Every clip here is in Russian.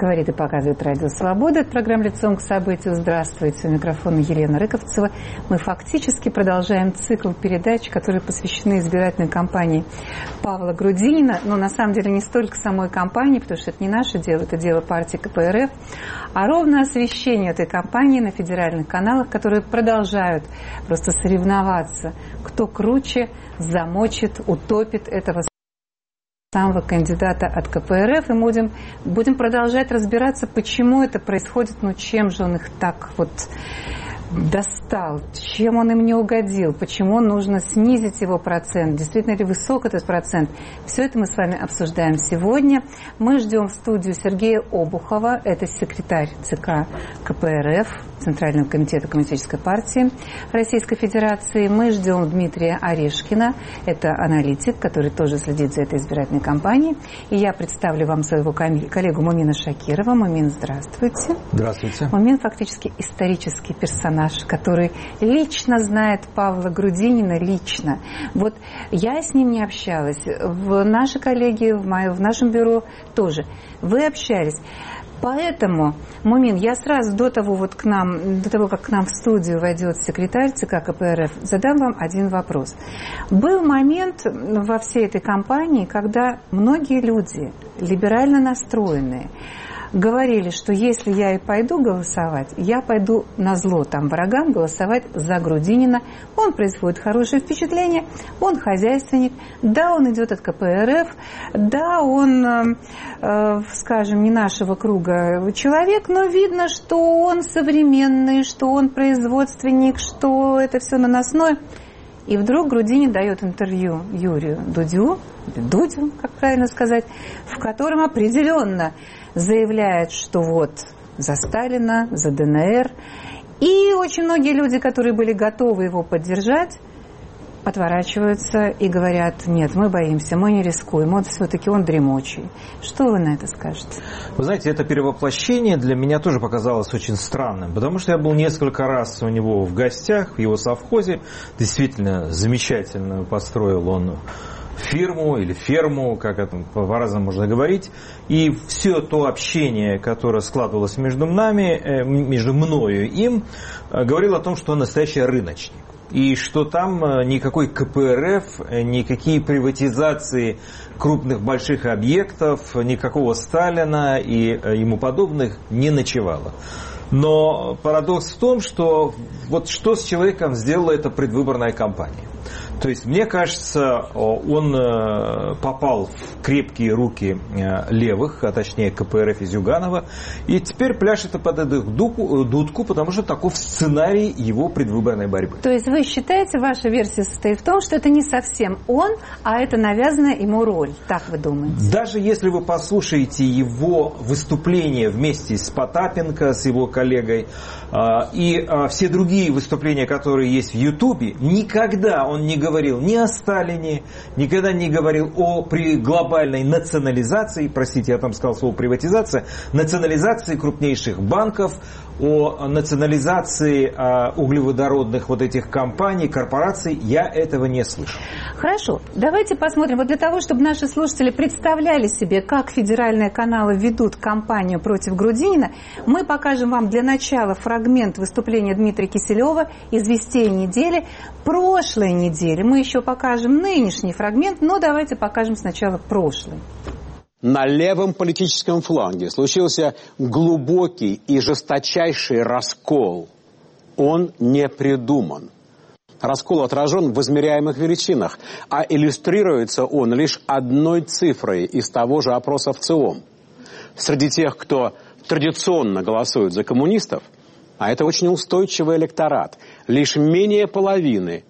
Говорит и показывает Радио Свобода. Это программа «Лицом к событию». Здравствуйте. У микрофона Елена Рыковцева. Мы фактически продолжаем цикл передач, которые посвящены избирательной кампании Павла Грудинина. Но на самом деле не столько самой кампании, потому что это не наше дело, это дело партии КПРФ, а ровно освещение этой кампании на федеральных каналах, которые продолжают просто соревноваться, кто круче, замочит, утопит этого самого кандидата от КПРФ, и будем продолжать разбираться, почему это происходит, чем же он их так вот достал, чем он им не угодил, почему нужно снизить его процент, действительно ли высок этот процент. Все это мы с вами обсуждаем сегодня. Мы ждем в студию Сергея Обухова, это секретарь ЦК КПРФ, Центрального комитета Коммунистической партии Российской Федерации. Мы ждем Дмитрия Орешкина, это аналитик, который тоже следит за этой избирательной кампанией. И я представлю вам своего коллегу Мумина Шакирова. Мумин, здравствуйте. Здравствуйте. Мумин фактически исторический персонаж, который лично знает Павла Грудинина, лично. Вот я с ним не общалась. Наши коллеги в нашем бюро тоже. Вы общались. Поэтому, Мумин, я сразу до того, как к нам в студию войдет секретарь ЦК КПРФ, задам вам один вопрос. Был момент во всей этой кампании, когда многие люди, либерально настроенные, говорили, что если я и пойду голосовать, я пойду назло врагам голосовать за Грудинина. Он производит хорошее впечатление, он хозяйственник, да, он идет от КПРФ, да, он, скажем, не нашего круга человек, но видно, что он современный, что он производственник, что это все наносное. И вдруг Грудинин дает интервью Юрию Дудю, как правильно сказать, в котором определенно заявляет, что вот за Сталина, за ДНР. И очень многие люди, которые были готовы его поддержать, отворачиваются и говорят: нет, мы боимся, мы не рискуем, вот все-таки он дремучий. Что вы на это скажете? Вы знаете, это перевоплощение для меня тоже показалось очень странным, потому что я был несколько раз у него в гостях, в его совхозе. Действительно замечательно построил он фирму или ферму, как это по-разному можно говорить. И все то общение, которое складывалось между мною и им, говорило о том, что он настоящий рыночник. И что там никакой КПРФ, никакие приватизации крупных больших объектов, никакого Сталина и ему подобных не ночевало. Но парадокс в том, что вот что с человеком сделала эта предвыборная кампания. То есть, мне кажется, он попал в крепкие руки левых, а точнее КПРФ и Зюганова, и теперь пляшет под эту дудку, потому что таков сценарий его предвыборной борьбы. То есть вы считаете, ваша версия состоит в том, что это не совсем он, а это навязанная ему роль, так вы думаете? Даже если вы послушаете его выступление вместе с Потапенко, с его коллегой, и все другие выступления, которые есть в Ютубе, никогда он не говорил ни о Сталине, никогда не говорил при глобальной национализации, простите, я там сказал слово приватизация, национализации крупнейших банков, о национализации углеводородных вот этих компаний, корпораций, я этого не слышал. Хорошо, давайте посмотрим. Вот для того, чтобы наши слушатели представляли себе, как федеральные каналы ведут кампанию против Грудинина, мы покажем вам для начала фрагмент выступления Дмитрия Киселева из «Вестей недели» прошлой недели. Мы еще покажем нынешний фрагмент, но давайте покажем сначала прошлый. На левом политическом фланге случился глубокий и жесточайший раскол. Он не придуман. Раскол отражен в измеряемых величинах, а иллюстрируется он лишь одной цифрой из того же опроса ВЦИОМ. Среди тех, кто традиционно голосует за коммунистов, а это очень устойчивый электорат, лишь менее половины,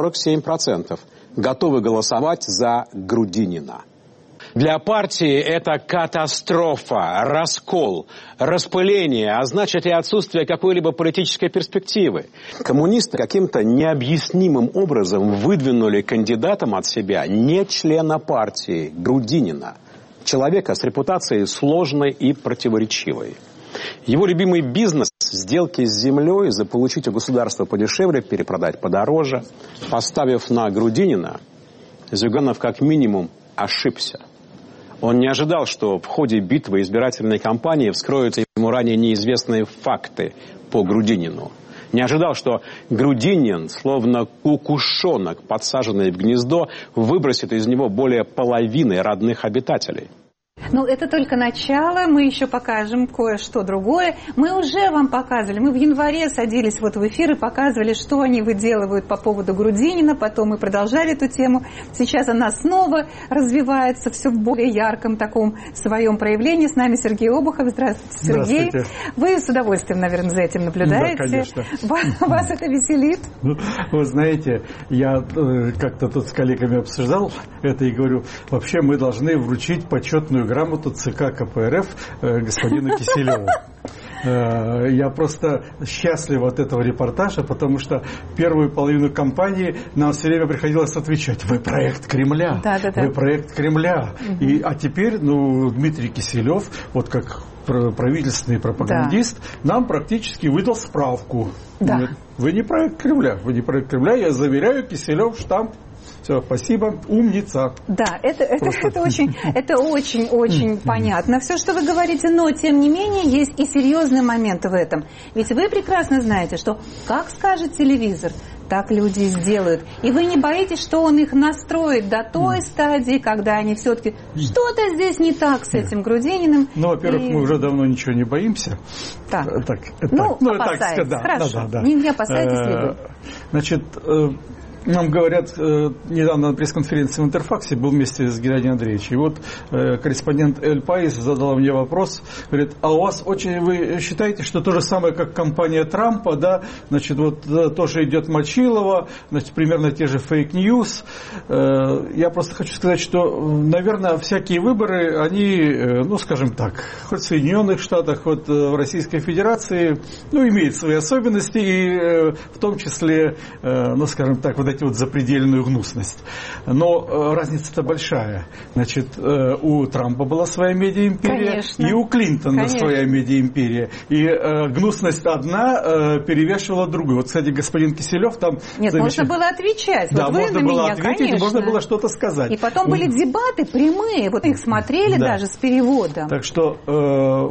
47%, готовы голосовать за Грудинина. Для партии это катастрофа, раскол, распыление, а значит и отсутствие какой-либо политической перспективы. Коммунисты каким-то необъяснимым образом выдвинули кандидатом от себя не члена партии, Грудинина, человека с репутацией сложной и противоречивой. Его любимый бизнес – сделки с землей, заполучить у государства подешевле, перепродать подороже. Поставив на Грудинина, Зюганов как минимум ошибся. Он не ожидал, что в ходе битвы избирательной кампании вскроются ему ранее неизвестные факты по Грудинину. Не ожидал, что Грудинин, словно кукушонок, подсаженный в гнездо, выбросит из него более половины родных обитателей. Ну, это только начало, мы еще покажем кое-что другое. Мы уже вам показывали, мы в январе садились вот в эфир и показывали, что они выделывают по поводу Грудинина, потом мы продолжали эту тему. Сейчас она снова развивается все в более ярком таком своем проявлении. С нами Сергей Обухов. Здравствуйте, Сергей. Здравствуйте. Вы с удовольствием, наверное, за этим наблюдаете. Да, конечно. Вас это веселит? Ну, вы знаете, я как-то тут с коллегами обсуждал это и говорю, вообще мы должны вручить почетную грамоту ЦК КПРФ господину Киселеву. Я просто счастлив от этого репортажа, потому что первую половину кампании нам все время приходилось отвечать: вы проект Кремля, вы проект Кремля. А теперь, Дмитрий Киселев, вот как правительственный пропагандист, нам практически выдал справку. Да. Вы не проект Кремля, я заверяю, Киселев, штамп. Все, спасибо, умница. Да, это очень понятно, все, что вы говорите, но, тем не менее, есть и серьезный момент в этом. Ведь вы прекрасно знаете, что как скажет телевизор, так люди сделают. И вы не боитесь, что он их настроит до той стадии, когда они все-таки что-то здесь не так с этим Грудининым. Ну, во-первых, мы уже давно ничего не боимся. Так. Опасаетесь. Хорошо. Не опасайтесь ли вы? Значит, нам говорят, недавно на пресс-конференции в Интерфаксе был вместе с Геннадием Андреевичем. И вот корреспондент Эль Паис задал мне вопрос, говорит, а у вас вы считаете, что то же самое, как кампания Трампа, да, значит, вот тоже идет Мочилова, значит, примерно те же фейк-ньюс. Я просто хочу сказать, что, наверное, всякие выборы, они, скажем так, хоть в Соединенных Штатах, хоть в Российской Федерации, имеют свои особенности, и в том числе, скажем так, вот эти вот запредельную гнусность. Но разница-то большая. Значит, у Трампа была своя медиаимперия, конечно, и у Клинтона своя медиаимперия. И гнусность одна перевешивала другую. Вот, кстати, господин Киселев там... Нет, можно было отвечать. Да, можно было ответить, можно было что-то сказать. И потом были дебаты прямые, вот их смотрели даже с переводом. Так что...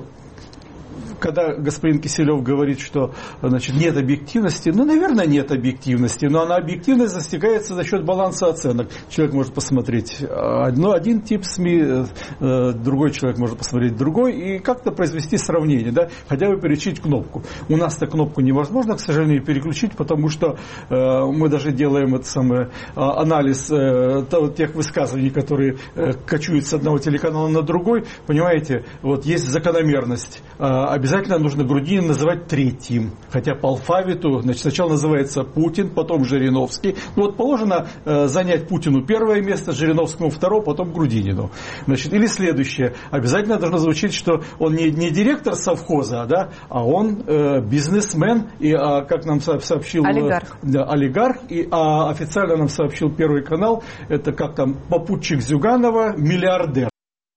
Когда господин Киселев говорит, что, значит, нет объективности, наверное, нет объективности, но она объективность достигается за счет баланса оценок. Человек может посмотреть один тип СМИ, другой человек может посмотреть другой, и как-то произвести сравнение, да, хотя бы переключить кнопку. У нас-то кнопку невозможно, к сожалению, переключить, потому что мы даже делаем анализ тех высказываний, которые кочуют с одного телеканала на другой. Понимаете, вот есть закономерность. Обязательно нужно Грудинина называть третьим. Хотя по алфавиту, значит, сначала называется Путин, потом Жириновский. Вот положено занять Путину первое место, Жириновскому второе, потом Грудинину. Значит, или следующее. Обязательно должно звучать, что он не директор совхоза, да, а он бизнесмен, и, как нам сообщил... Олигарх. Олигарх. И официально нам сообщил Первый канал, это как там попутчик Зюганова, миллиардер.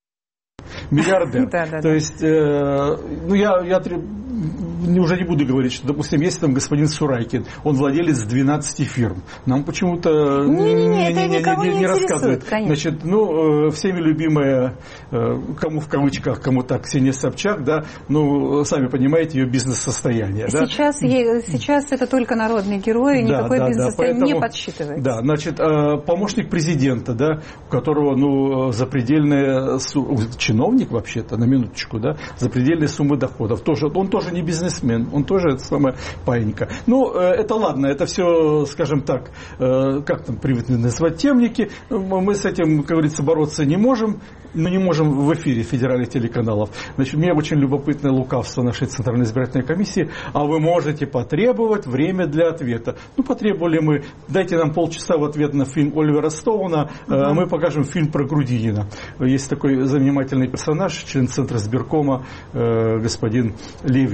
Да. То есть, я уже не буду говорить, что, допустим, есть там господин Сурайкин, он владелец 12 фирм. Нам почему-то не рассказывают. Значит, всеми любимая, кому в кавычках, кому так, Ксения Собчак, да, сами понимаете, ее бизнес-состояние. Сейчас это только народный герой, никакое бизнес-состояние не подсчитывается. Да, значит, помощник президента, да, у которого, запредельная чиновник вообще-то, на минуточку, да, запредельные суммы доходов. Он тоже не бизнесмен, он тоже это самое паинька. Это ладно, это все, скажем так, как там привыкли называть, темники. Мы с этим, как говорится, бороться не можем. Мы не можем в эфире федеральных телеканалов. Значит, мне очень любопытное лукавство нашей Центральной избирательной комиссии. А вы можете потребовать время для ответа. Потребовали мы, дайте нам полчаса в ответ на фильм Оливера Стоуна, мы покажем фильм про Грудинина. Есть такой занимательный персонаж, член Центра избиркома, господин Левичев.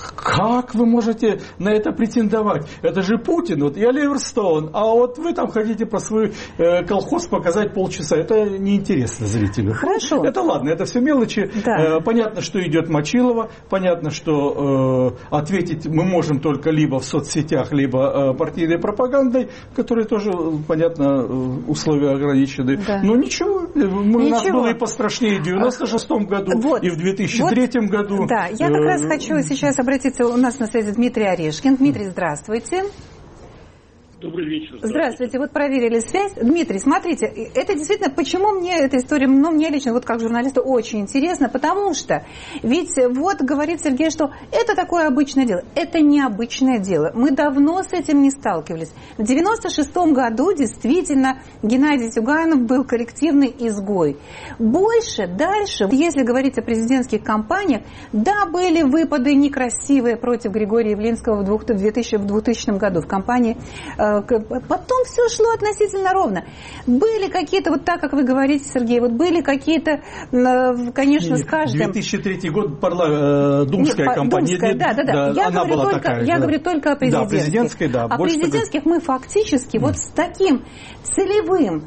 как вы можете на это претендовать? Это же Путин, вот я Ливерстоун, а вот вы там хотите про свой колхоз показать полчаса. Это неинтересно зрителю. Хорошо. Это ладно, это все мелочи. Да. Понятно, что идет Мочилова, понятно, что ответить мы можем только либо в соцсетях, либо партийной пропагандой, которые тоже, понятно, условия ограничены. Да. Но ничего, у нас было и пострашнее в 96-м году, вот. И в 2003 году. Да, я как раз хочу сейчас обратиться, у нас на связи Дмитрий Орешкин. Дмитрий, здравствуйте. Добрый вечер. Здравствуйте, вот проверили связь. Дмитрий, смотрите, это действительно, почему мне эта история, мне лично, вот как журналисту, очень интересно, потому что, ведь вот говорит Сергей, что это такое обычное дело. Это необычное дело. Мы давно с этим не сталкивались. В 96-м году действительно Геннадий Зюганов был коллективный изгой. Больше, дальше, если говорить о президентских кампаниях, да, были выпады некрасивые против Григория Явлинского в 2000 году в кампании. Потом все шло относительно ровно. Были какие-то, вот так, как вы говорите, Сергей, вот были какие-то, конечно, с каждым... 2003 год Думская кампания. Думская, да. Я говорю только о президентских. Да, президентской, да. О президентских мы фактически вот с таким целевым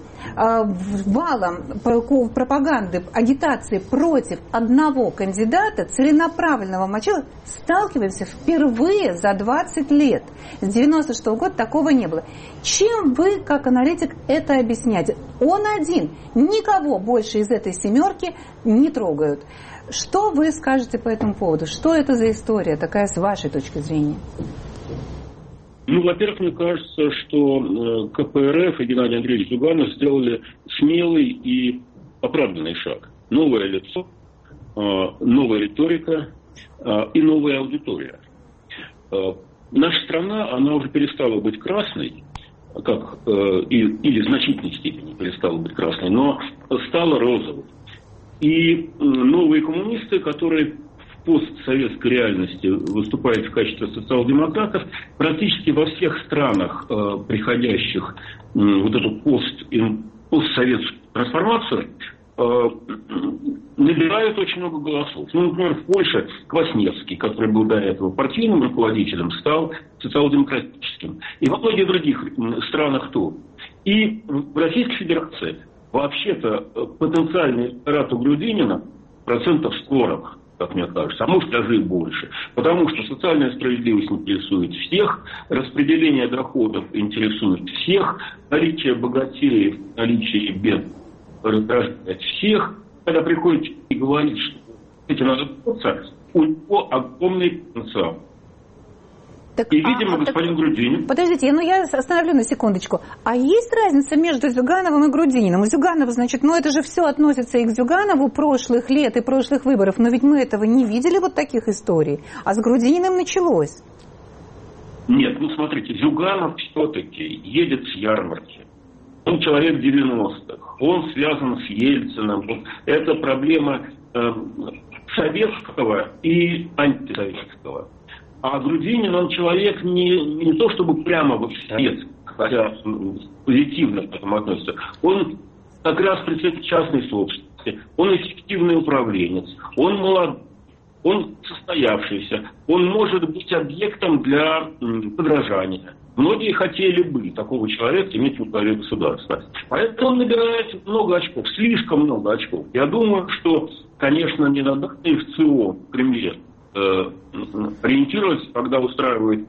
валом пропаганды, агитации против одного кандидата, целенаправленного Мочилова, сталкиваемся впервые за 20 лет. С 96-го года такого не было. Чем вы, как аналитик, это объясняете? Он один. Никого больше из этой семерки не трогают. Что вы скажете по этому поводу? Что это за история такая с вашей точки зрения? Ну, во-первых, мне кажется, что КПРФ и Геннадий Андреевич Зюганов сделали смелый и оправданный шаг. Новое лицо, новая риторика и новая аудитория. Наша страна, она уже перестала быть красной, или в значительной степени перестала быть красной, но стала розовой. И новые коммунисты, которые в постсоветской реальности выступают в качестве социал-демократов, практически во всех странах, приходящих вот эту постсоветскую трансформацию, набирают очень много голосов. Ну, например, в Польше Квасневский, который был до этого партийным руководителем, стал социал-демократическим. И во многих других странах тоже. И в Российской Федерации вообще-то потенциальный электорат у Грудинина 40%, как мне кажется, а может даже и больше. Потому что социальная справедливость интересует всех, распределение доходов интересует всех, наличие богатеев, наличие бедных раздражает всех. Когда приходит и говорит, что этим надо бороться, у него огромный потенциал. Так, и, видимо, господин Грудинин... Подождите, я остановлю на секундочку. А есть разница между Зюгановым и Грудининым? У Зюганова, значит, это же все относится и к Зюганову прошлых лет и прошлых выборов, но ведь мы этого не видели, вот таких историй. А с Грудининым началось. Нет, смотрите, Зюганов все-таки едет с ярмарки. Он человек 90-х, он связан с Ельциным. Это проблема советского и антисоветского. А Грудинин, он человек не то чтобы прямо вот советский, хотя позитивно к этому относится. Он как раз представитель частной собственности, он эффективный управленец, он молодой, он состоявшийся, он может быть объектом для подражания. Многие хотели бы такого человека иметь в главе государства. Поэтому он набирает много очков, слишком много очков. Я думаю, что, конечно, не надо и в ЦИО, в Кремле, ориентироваться, когда устраивает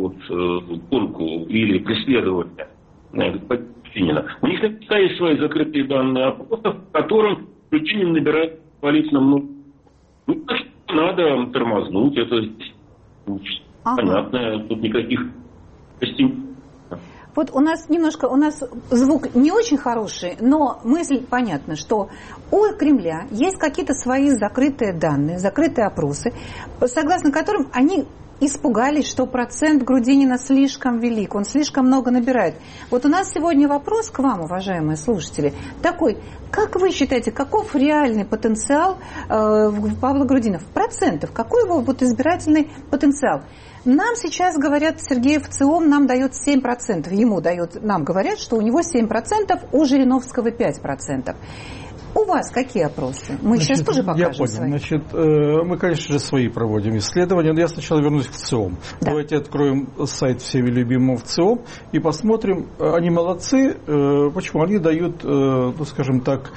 гонку или преследование Путина. У них наверняка есть свои закрытые данные опросов, в котором Путин набирает положительно много. Надо тормознуть, это понятно, тут никаких костюмов. Вот у нас звук не очень хороший, но мысль понятна, что у Кремля есть какие-то свои закрытые данные, закрытые опросы, согласно которым они испугались, что процент Грудинина слишком велик, он слишком много набирает. Вот у нас сегодня вопрос к вам, уважаемые слушатели, такой: как вы считаете, каков реальный потенциал Павла Грудинина? В процентах, какой его избирательный потенциал? Нам сейчас говорят, Сергей ВЦИОМ нам дает 7%, нам говорят, что у него 7%, у Жириновского 5%. У вас какие опросы? Мы сейчас тоже покажем. Я понял. Свои. Значит, мы, конечно же, свои проводим исследования, но я сначала вернусь к ВЦИОМ. Да. Давайте откроем сайт всеми любимого ВЦИОМ и посмотрим. Они молодцы. Почему? Они дают, ну, скажем так,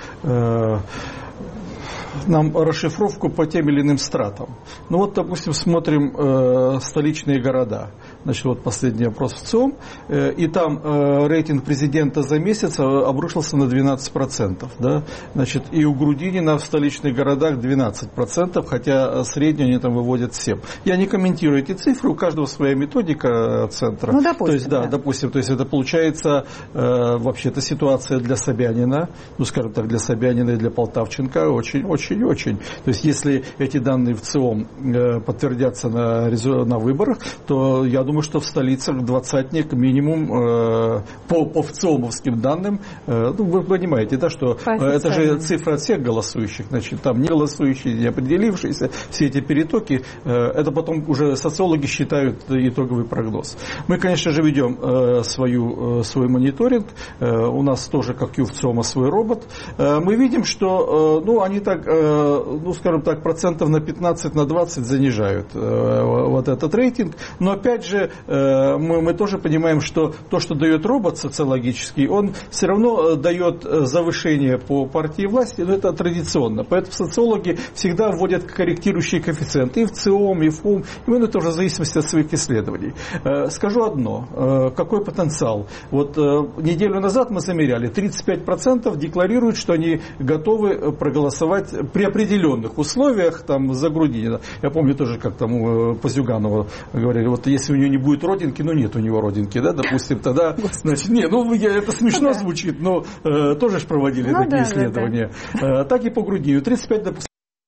нам расшифровку по тем или иным стратам. Ну вот, допустим, смотрим столичные города. Значит, вот последний опрос в ЦИОМ, и там рейтинг президента за месяц обрушился на 12%. Да? Значит, и у Грудинина в столичных городах 12%, хотя среднюю они там выводят 7%. Я не комментирую эти цифры, у каждого своя методика центра. Ну, допустим, то есть, да, допустим, то есть это получается вообще-то ситуация для Собянина, ну, скажем так, для Собянина и для Полтавченко очень-очень-очень. То есть, если эти данные в ЦИОМ подтвердятся на выборах, то я думаю, что в столицах двадцатник минимум по ВЦИОМовским данным, ну, вы понимаете, да, что это же цифра от всех голосующих, значит, там не голосующие, не определившиеся, все эти перетоки, это потом уже социологи считают итоговый прогноз. Мы, конечно же, ведем свой мониторинг, у нас тоже, как и у ВЦИОМа, свой робот. Мы видим, что, ну, они так, ну, скажем так, процентов на 15-20 занижают вот этот рейтинг, но опять же, мы тоже понимаем, что то, что дает робот социологический, он все равно дает завышение по партии власти, но это традиционно. Поэтому социологи всегда вводят корректирующие коэффициенты и в ЦИОМ, и в ФУМ, именно тоже в зависимости от своих исследований. Скажу одно, какой потенциал. Вот неделю назад мы замеряли, 35% декларируют, что они готовы проголосовать при определенных условиях там, за Грудинина. Я помню тоже, как там по Зюганову говорили, вот если у него не будет родинки, ну нет у него родинки, да, допустим, тогда, значит, не, ну это смешно звучит, но тоже же проводили такие исследования. Так и по Грудинину, 35, допустим,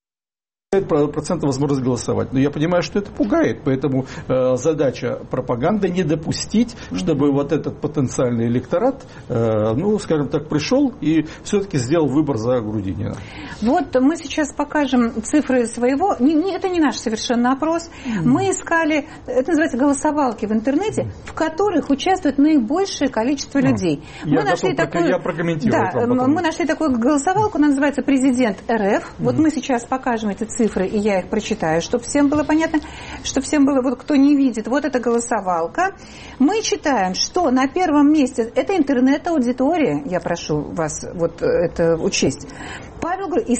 возможность голосовать. Но я понимаю, что это пугает, поэтому задача пропаганды не допустить, чтобы вот этот потенциальный электорат, ну, скажем так, пришел и все-таки сделал выбор за Грудинина. Вот мы сейчас покажем цифры своего, это не наш совершенно опрос, мы искали, это называется голосовалки в интернете, в которых участвует наибольшее количество людей. Я прокомментирую. Да, мы нашли такую голосовалку, она называется «Президент РФ». Вот мы сейчас покажем эти цифры, и я их прочитаю, чтобы всем было понятно, чтобы всем было, вот кто не видит, вот эта голосовалка. Мы читаем, что на первом месте, это интернет-аудитория, я прошу вас вот это учесть. Павел из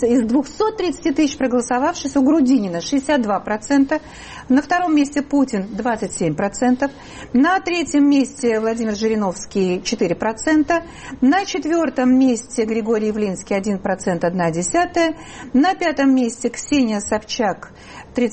230 тысяч проголосовавших у Грудинина 62%, на втором месте Путин 27%, на третьем месте Владимир Жириновский 4%, на четвертом месте Григорий Явлинский 1%, 1,1%, на пятом месте Ксения Собчак 3,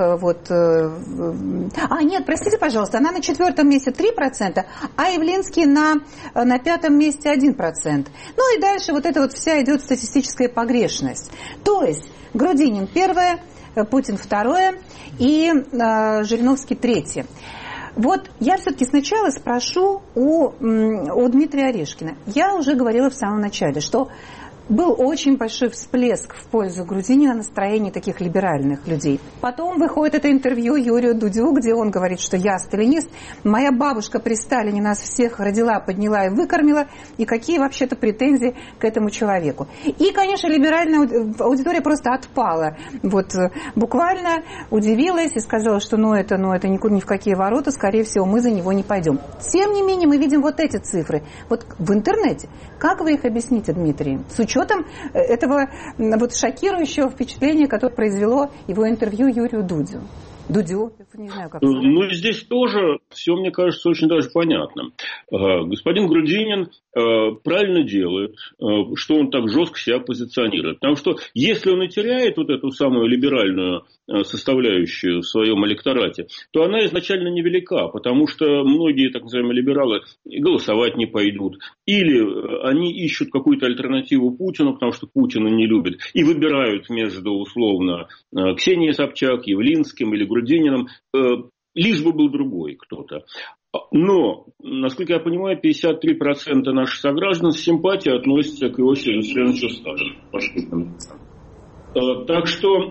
нет, простите, пожалуйста, она на четвертом месте 3%, а Явлинский на пятом месте 1%. Ну и дальше вот это вот вся идет статистическая погрешность. То есть Грудинин первое, Путин второе и Жириновский третье. Вот я все-таки сначала спрошу у Дмитрия Орешкина. Я уже говорила в самом начале, что был очень большой всплеск в пользу Грудинина настроений таких либеральных людей. Потом выходит это интервью Юрию Дудю, где он говорит, что я сталинист, моя бабушка при Сталине нас всех родила, подняла и выкормила, и какие вообще-то претензии к этому человеку. И, конечно, либеральная аудитория просто отпала. Вот буквально удивилась и сказала, что это ни в какие ворота, скорее всего, мы за него не пойдем. Тем не менее, мы видим вот эти цифры. Вот в интернете. Как вы их объясните, Дмитрий? С учетом этого вот шокирующего впечатления, которое произвело его интервью Юрию Дудю. Не знаю, как. Ну, здесь тоже все, мне кажется, очень даже понятно. Господин Грудинин правильно делает, что он так жестко себя позиционирует. Потому что если он и теряет вот эту самую либеральную составляющую в своем электорате, то она изначально невелика, потому что многие, так называемые либералы, голосовать не пойдут. Или они ищут какую-то альтернативу Путину, потому что Путина не любят, и выбирают между, условно, Ксенией Собчак, Явлинским или Грудининым, лишь бы был другой кто-то. Но, насколько я понимаю, 53% наших сограждан с симпатией относятся к Иосифу Виссарионовичу Сталину. Так что...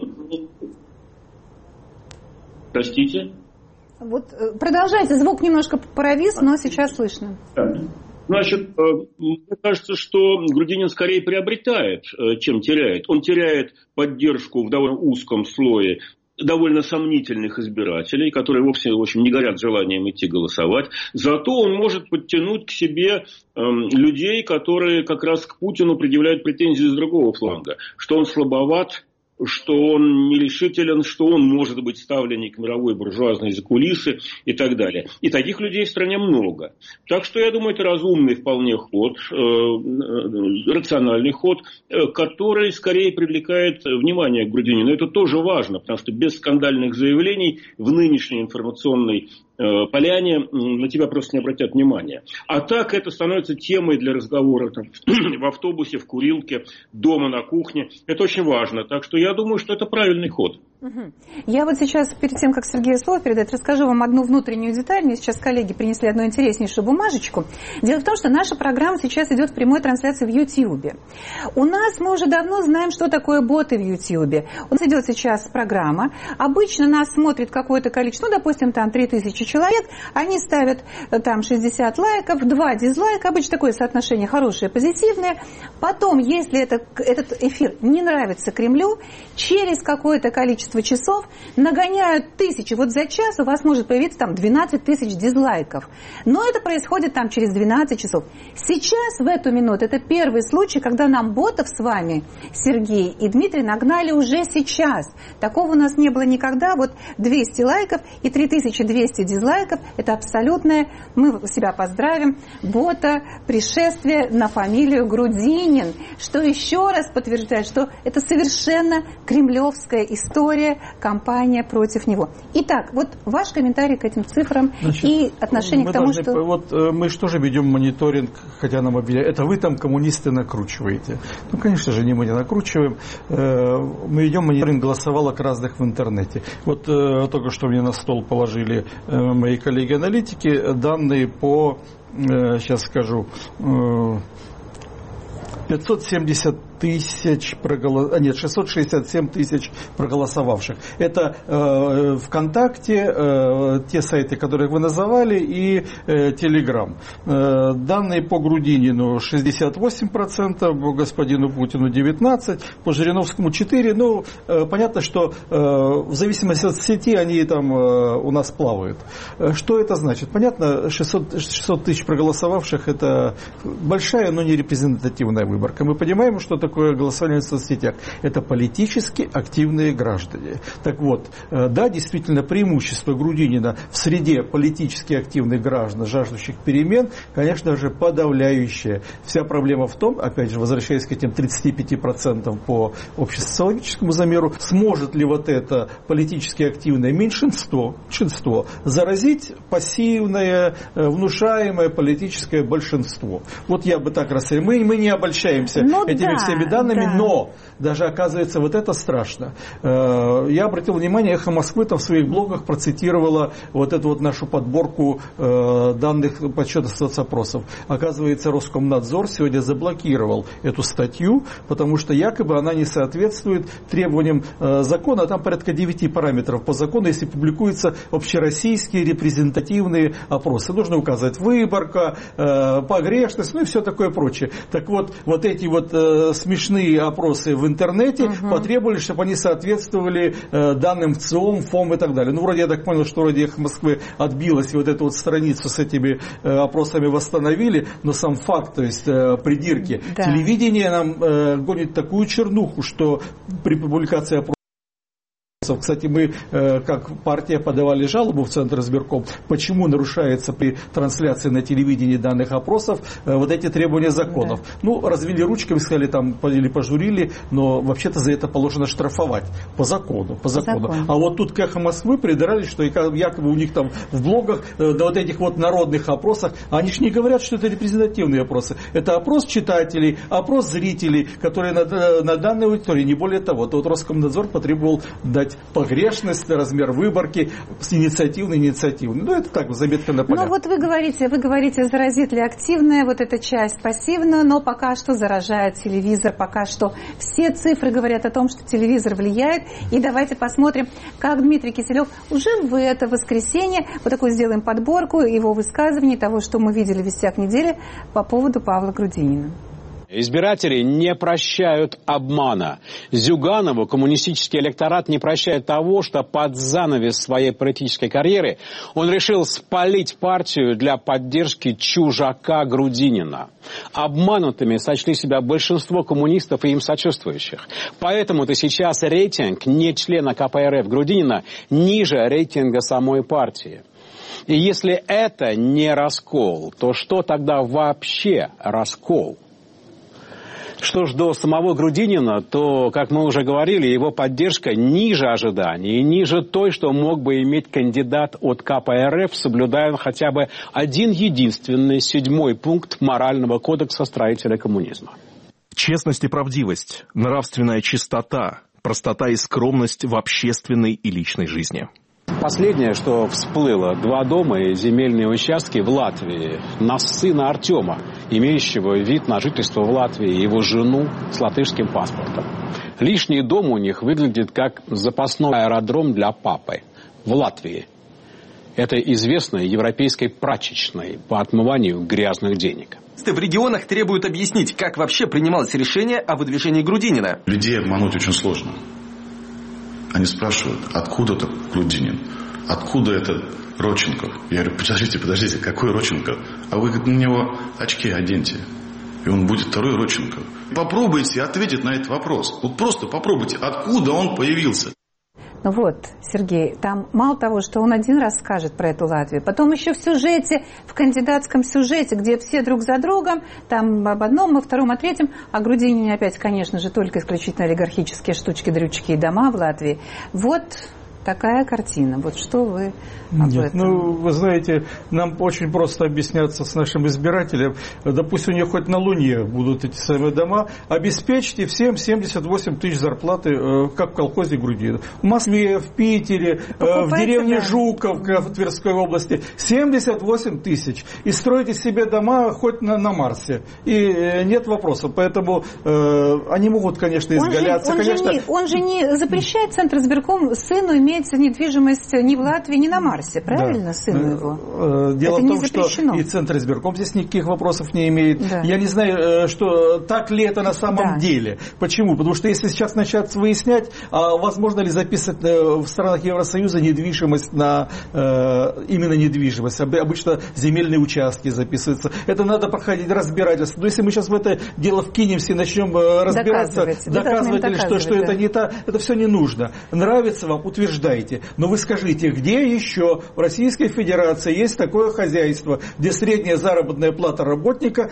Простите? Вот продолжайте, звук немножко провис, но сейчас слышно. Значит, мне кажется, что Грудинин скорее приобретает, чем теряет. Он теряет поддержку в довольно узком слое довольно сомнительных избирателей, которые вовсе, в общем, не горят желанием идти голосовать. Зато он может подтянуть к себе людей, которые как раз к Путину предъявляют претензии с другого фланга, что он слабоват, что он нерешителен, что он может быть ставленник мировой буржуазной закулисы и так далее. И таких людей в стране много. Так что я думаю, это разумный вполне ход, рациональный ход, который скорее привлекает внимание к Грудинину. Это тоже важно, потому что без скандальных заявлений в нынешней информационной поляне на тебя просто не обратят внимания. А так это становится темой для разговора там, в автобусе, в курилке, дома, на кухне. Это очень важно. Так что я думаю, что это правильный ход. Я вот сейчас, перед тем, как Сергею слово передать, расскажу вам одну внутреннюю деталь. Мне сейчас коллеги принесли одну интереснейшую бумажечку. Дело в том, что наша программа сейчас идет в прямой трансляции в YouTube. У нас мы уже давно знаем, что такое боты в YouTube. У нас идет сейчас программа. Обычно нас смотрит какое-то количество, ну, допустим, там 3000 человек. Они ставят там 60 лайков, 2 дизлайка. Обычно такое соотношение хорошее, позитивное. Потом, если этот эфир не нравится Кремлю, через какое-то количество часов нагоняют тысячи. Вот за час у вас может появиться там 12 тысяч дизлайков. Но это происходит там через 12 часов. Сейчас, в эту минуту, это первый случай, когда нам ботов с вами, Сергей и Дмитрий, нагнали уже сейчас. Такого у нас не было никогда. Вот 200 лайков и 3200 дизлайков. Это абсолютное, мы себя поздравим, бота, пришествие на фамилию Грудинин. Что еще раз подтверждает, что это совершенно кремлевская история, кампания против него. Итак, вот ваш комментарий к этим цифрам. Значит, и отношение к тому, что... Вот мы же тоже ведем мониторинг, хотя нам объявляют, это вы там, коммунисты, накручиваете. Ну, конечно же, мы не накручиваем. Мы ведем мониторинг голосовалок разных в интернете. Вот только что мне на стол положили мои коллеги-аналитики данные по, сейчас скажу, 667 тысяч проголосовавших. Это ВКонтакте, те сайты, которые вы называли, и Телеграм. Данные по Грудинину 68%, по господину Путину 19%, по Жириновскому 4%. Ну, понятно, что в зависимости от сети они там у нас плавают. Что это значит? Понятно, 600 тысяч проголосовавших – это большая, но не репрезентативная выборка. Мы понимаем, что такое голосование в соцсетях. Это политически активные граждане. Так вот, да, действительно, преимущество Грудинина в среде политически активных граждан, жаждущих перемен, конечно же, подавляющее. Вся проблема в том, опять же, возвращаясь к этим 35% по общесоциологическому замеру, сможет ли вот это политически активное меньшинство заразить пассивное, внушаемое политическое большинство. Вот я бы так расценил. Мы не обольщаемся этими всеми данными, но даже оказывается вот это страшно. Я обратил внимание, «Эхо Москвы» там в своих блогах процитировала вот эту вот нашу подборку данных подсчета соцопросов. Оказывается, Роскомнадзор сегодня заблокировал эту статью, потому что якобы она не соответствует требованиям закона. Там порядка 9 параметров по закону, если публикуются общероссийские репрезентативные опросы. Нужно указать выборка, погрешность, ну и все такое прочее. Так вот, вот эти вот смешные опросы в интернете потребовали, чтобы они соответствовали данным ЦИОМ, ФОМ и так далее. Ну, вроде я так понял, что вроде «Эхо Москвы» отбилось, и вот эту вот страницу с этими опросами восстановили, но сам факт, то есть придирки. Да. Телевидение нам гонит такую чернуху, что при публикации опросов, кстати, мы, как партия, подавали жалобу в Центр избирком, почему нарушается при трансляции на телевидении данных опросов вот эти требования законов. Да. Ну, развели ручками, сказали там, или пожурили, но вообще-то за это положено штрафовать по закону. А вот тут к «Эхо Москвы» придрались, что якобы у них там в блогах, на вот этих вот народных опросах, они же не говорят, что это репрезентативные опросы. Это опрос читателей, опрос зрителей, которые на данной аудитории, не более того. То вот Роскомнадзор потребовал дать сказать, погрешность, размер выборки, инициативный. Ну, это так, заметка на полях. Ну, вот вы говорите, заразит ли активная вот эта часть пассивную, но пока что заражает телевизор, пока что все цифры говорят о том, что телевизор влияет. И давайте посмотрим, как Дмитрий Киселев уже в это воскресенье, вот такую сделаем подборку его высказываний, того, что мы видели в «Вестях недели» по поводу Павла Грудинина. Избиратели не прощают обмана. Зюганову коммунистический электорат не прощает того, что под занавес своей политической карьеры он решил спалить партию для поддержки чужака Грудинина. Обманутыми сочли себя большинство коммунистов и им сочувствующих. Поэтому-то сейчас рейтинг не члена КПРФ Грудинина ниже рейтинга самой партии. И если это не раскол, то что тогда вообще раскол? Что ж до самого Грудинина, то, как мы уже говорили, его поддержка ниже ожиданий и ниже той, что мог бы иметь кандидат от КПРФ, соблюдая он хотя бы один единственный 7-й пункт морального кодекса строителя коммунизма. Честность и правдивость, нравственная чистота, простота и скромность в общественной и личной жизни. Последнее, что всплыло: 2 дома и земельные участки в Латвии на сына Артема, имеющего вид на жительство в Латвии, и его жену с латышским паспортом. Лишний дом у них выглядит как запасной аэродром для папы в Латвии. Это известной европейской прачечной по отмыванию грязных денег. В регионах требуют объяснить, как вообще принималось решение о выдвижении Грудинина. Людей обмануть очень сложно. Они спрашивают, откуда-то Грудинин, откуда это Родченков. Я говорю, подождите, какой Родченков? А вы, говорит, на него очки оденьте, и он будет второй Родченков. Попробуйте ответить на этот вопрос. Вот просто попробуйте, откуда он появился. Ну вот, Сергей, там мало того, что он один раз скажет про эту Латвию, потом еще в сюжете, в кандидатском сюжете, где все друг за другом, там об одном, о втором, о третьем, о Грудинине опять, конечно же, только исключительно олигархические штучки, дрючки и дома в Латвии. Вот такая картина. Вот что вы об этом? Ну, вы знаете, нам очень просто объясняться с нашим избирателем. Допустим, у них хоть на Луне будут эти самые дома. Обеспечьте всем 78 тысяч зарплаты, как в колхозе Грудинина. В Москве, в Питере, в деревне Жуковка в Тверской области 78 тысяч. И стройте себе дома хоть на Марсе. И нет вопросов. Поэтому они могут, конечно, изгаляться. Он же не запрещает Центризбирком сыну иметь недвижимость ни в Латвии, ни на Марсе, правильно, да. Сыну его? Дело в том, что и Центризбирком здесь никаких вопросов не имеет. Да. Я не знаю, что так ли это на самом деле. Почему? Потому что если сейчас начать выяснять, возможно ли записывать в странах Евросоюза недвижимость на именно недвижимость. Обычно земельные участки записываются. Это надо проходить разбирательство. Но если мы сейчас в это дело вкинемся и начнем разбираться, доказывать, что это не так, это все не нужно. Нравится вам, утверждайте. Но вы скажите, где еще в Российской Федерации есть такое хозяйство, где средняя заработная плата работника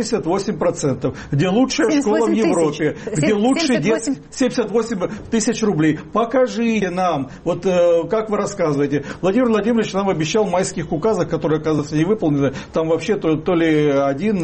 78%, где лучшая школа в Европе, где лучший детский 78 тысяч рублей. Покажите нам, вот как вы рассказываете. Владимир Владимирович нам обещал в майских указах, которые, оказывается, не выполнены, там вообще то ли один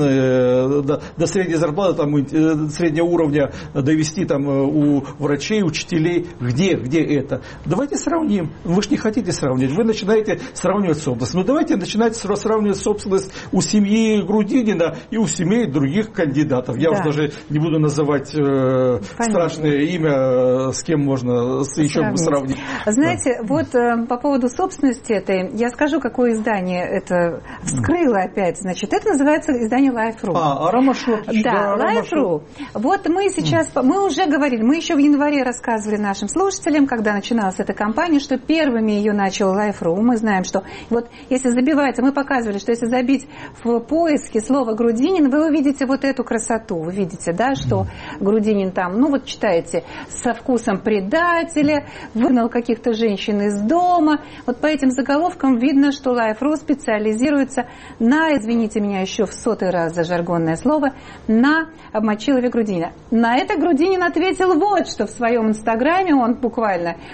до средней зарплаты, там среднего уровня довести там у врачей, учителей. Где это? Давайте сравним. Вы же не хотите сравнивать. Вы начинаете сравнивать собственность. Но давайте начинать сравнивать собственность у семьи Грудинина и у семей других кандидатов. Я уже даже не буду называть страшное имя, с кем можно еще сравнить. Знаете, вот по поводу собственности этой, я скажу, какое издание это вскрыло опять. Значит, это называется издание Life.ru. Ромашов. Да, Life.ru. Вот мы сейчас, мы уже говорили, мы еще в январе рассказывали нашим слушателям, когда начиналась эта кампания, что первыми ее начал Life.ru. Мы знаем, что вот если забивается, мы показывали, что если забить в поиске слово Грудинин, вы увидите вот эту красоту. Вы видите, да, что Грудинин там, ну вот читаете, со вкусом предателя, выгнал каких-то женщин из дома. Вот по этим заголовкам видно, что Life.ru специализируется на, извините меня еще в 100-й раз за жаргонное слово, на обмочилове Грудинина. На это Грудинин ответил вот что в своем инстаграме, он буквально, вот видите,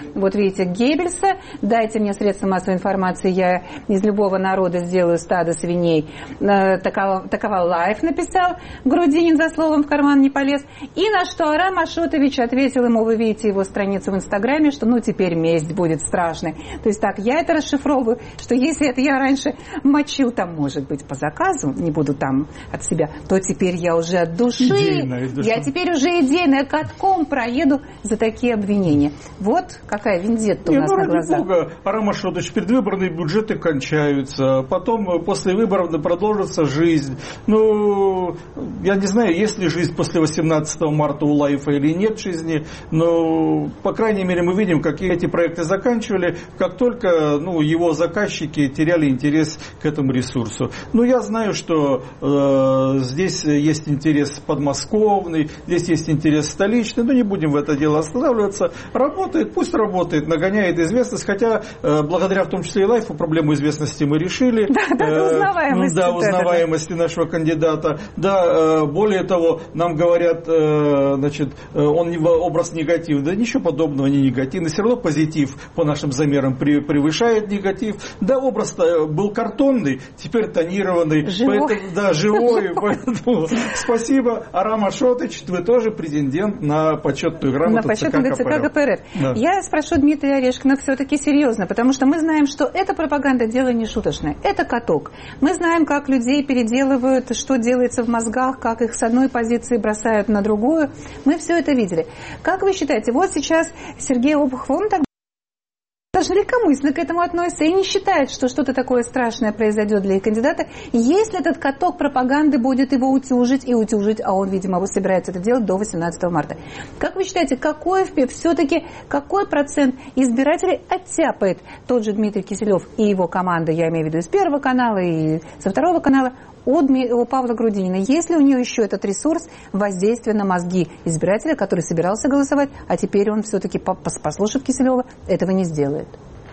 критик Геббельса. Дайте мне средства массовой информации, я из любого народа сделаю стадо свиней. Такова Лайф написал. Грудинин за словом в карман не полез. И на что Арам Ашотович ответил ему, вы видите его страницу в Инстаграме, что ну теперь месть будет страшной. То есть так, я это расшифровываю, что если это я раньше мочил там, может быть, по заказу, не буду там от себя, то теперь я уже от души, я теперь уже идейно катком проеду за такие обвинения. Вот какая вендетта у нас на глазах. Арам Ашотович, предвыборные бюджеты кончаются, потом после выборов продолжится жизнь. Ну, я не знаю, есть ли жизнь после 18 марта у Лайфа или нет жизни, но, по крайней мере, мы видим, как эти проекты заканчивали, как только его заказчики теряли интерес к этому ресурсу. Ну, я знаю, что здесь есть интерес подмосковный, здесь есть интерес столичный, но не будем в это дело останавливаться. Работает, пусть работает, нагоняет известность, хотя благодаря в том числе и Лайфу проблему известности мы решили. Узнаваемости нашего кандидата. Да, более того, нам говорят, значит, он образ негатив. Да ничего подобного, не негативный. Все равно позитив по нашим замерам превышает негатив. Да, образ был картонный, теперь тонированный. Живой. Поэтому, да, живой. Поэтому спасибо, Арам Ашотович, вы тоже претендент на почетную грамоту ЦК КПРФ. Да. Я спрошу Дмитрия Орешкина все-таки серьезно, потому что мы знаем, что эта пропаганда дело не шуточное. Это каток. Мы знаем, как людей переделывают, что делается в мозгах, как их с одной позиции бросают на другую. Мы все это видели. Как вы считаете, вот сейчас Сергей Обухов, он так даже легкомысленно к этому относится и не считает, что что-то такое страшное произойдет для их кандидата, если этот каток пропаганды будет его утюжить, а он, видимо, собирается это делать до 18 марта. Как вы считаете, какой процент избирателей оттяпает тот же Дмитрий Киселев и его команда, я имею в виду из Первого канала и со Второго канала, у Павла Грудинина, есть ли у нее еще этот ресурс воздействия на мозги избирателя, который собирался голосовать, а теперь он все-таки, послушав Киселева, этого не сделает?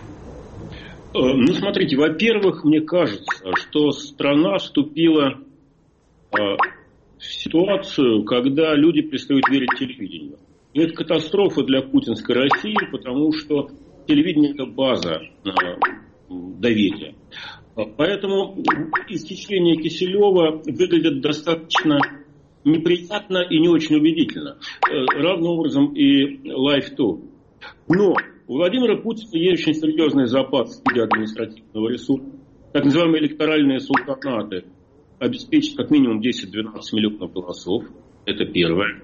Ну, смотрите, во-первых, мне кажется, что страна вступила в ситуацию, когда люди перестают верить телевидению. И это катастрофа для путинской России, потому что телевидение – это база доверия. Поэтому исчисление Киселева выглядит достаточно неприятно и не очень убедительно. Равным образом и Life 2. Но у Владимира Путина есть очень серьезный запас административного ресурса. Так называемые электоральные султанаты обеспечат как минимум 10-12 миллионов голосов. Это первое.